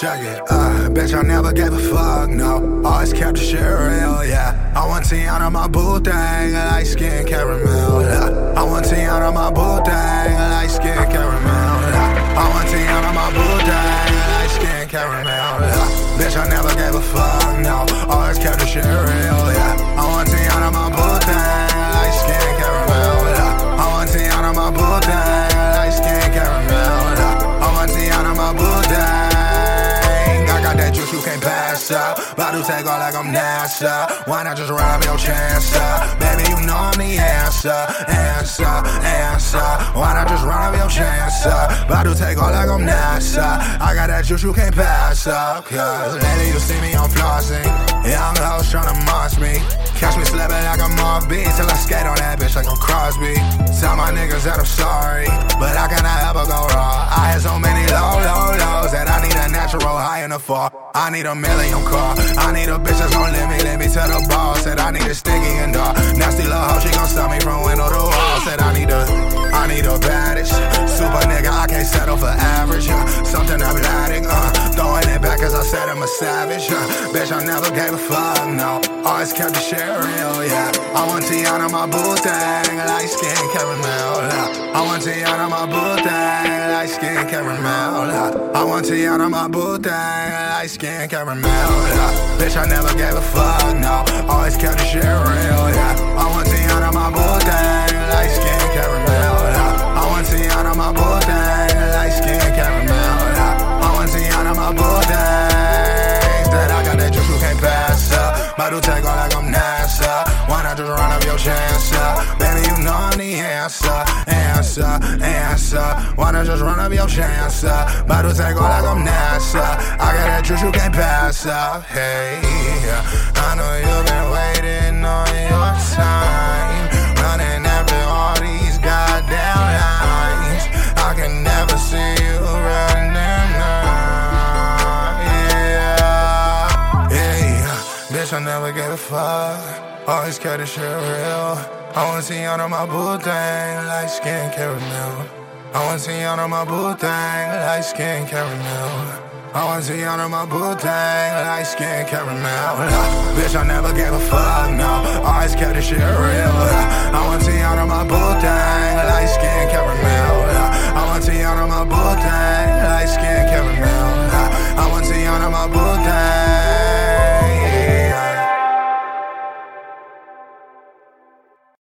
check it, bitch, I never gave a fuck, no. Always kept the shit real, yeah. I want Tiana, my boo thing, light skin caramel, yeah. I want Tiana, my boo thing, light skin caramel, yeah. I want Tiana, my boo thing, light skin caramel, yeah. Bitch, I never gave a fuck, no. Always kept the shit real, yeah. I want Tiana, my boo thing, light skin caramel, yeah. I want Tiana, my boo thing, light skin caramel, yeah. I want Tiana, my boo thing. I got that juice you can't pass up. About to take all like I'm NASA. Why not just run up your chance up? Baby, you know I'm the answer. Why not just run up your chance up? About to take all like I'm NASA. I got that juice you can't pass up. Cause lately you see me on flossing. Young hoes tryna munch me. Catch me slipping like I'm off beat till I skate on that bitch like I'm Crosby. Tell my niggas that I'm sorry, but I cannot ever go wrong. I had so many lows that I need a natural high in the fall. I need a million car. I need a bitch that's gon' let me to the ball. Said I need a sticky and dark. Nasty little hoe, she gon' stop me from window to wall. Said I need a baddest super nigga, I can't settle for average. Something I'm lacking, throwing it back cause I said I'm a savage. Bitch, I never gave a fuck, no. Always kept the shit real, yeah. I want Tiana, my boo thing, light skin caramel, yeah. I want Tiana, my boo thing, light skin caramel, yeah. I want Tiana, my boo thing, light skin caramel, yeah. Bitch, I never gave a fuck, no. Always kept the shit real, yeah. I want Tiana, my boo thing, light skin caramel, yeah. I want Tiana, my boo thing, light skin caramel, yeah. I want Tiana, my boo thing. That I got that juice you can't pass up. About to take all like I'm NASA. Why not just run up your chance up? Baby, you know I'm the answer. Why not just run up your chance up? About to take all like I'm NASA. I got that juice you can't pass up. Hey, I know you've been waiting on your time, running after all these goddamn lines. I can never see you running them now. Yeah, bitch, I never gave a fuck. Always kept the shit real. I wanna see on my boo thing, light skin caramel. I wanna see on my boo thing, light skin caramel. I wanna see on my boo thing, light skin caramel. Bitch, I never gave a fuck, no. Always kept the shit real. I wanna see on my boo thing, light skin caramel. I wanna see on my boo thing, light skin caramel. I wanna see